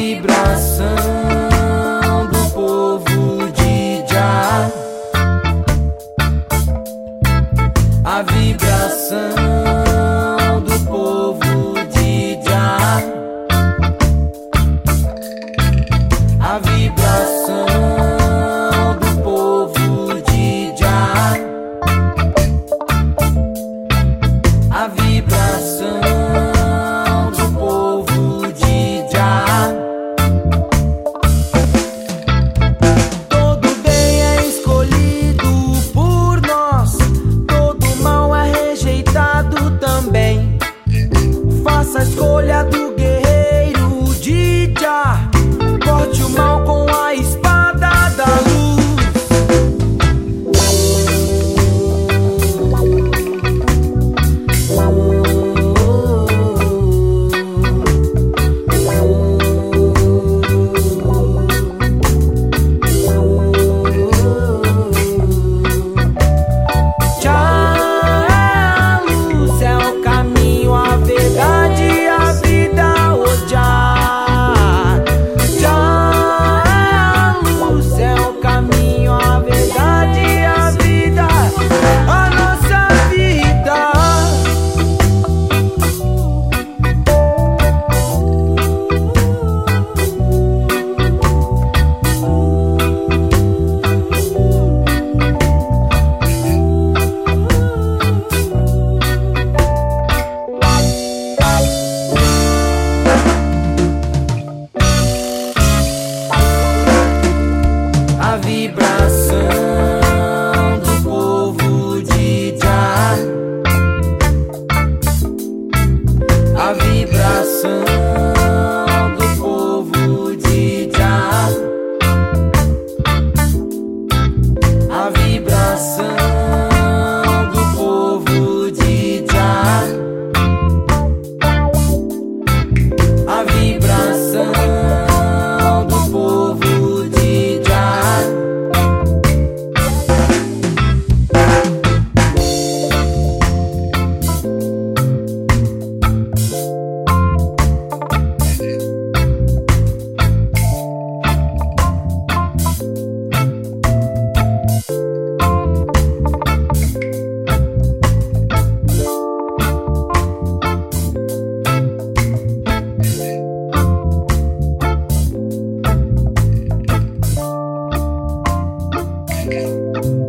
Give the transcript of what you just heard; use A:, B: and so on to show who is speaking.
A: vibração do povo de Jah, a vibração do povo de Jah, a vibração do povo de Jah, a vibração do povo de Jah. Todo bem é escolhido por nós, todo mal é rejeitado também. Faça a escolha do guerreiro de Jah, corte o mal com a espada da luz. A vibração do povo de Jah, a vibração do povo de Jah, a vibração do povo de Jah, a vibração do povo de Jah.
B: Okay.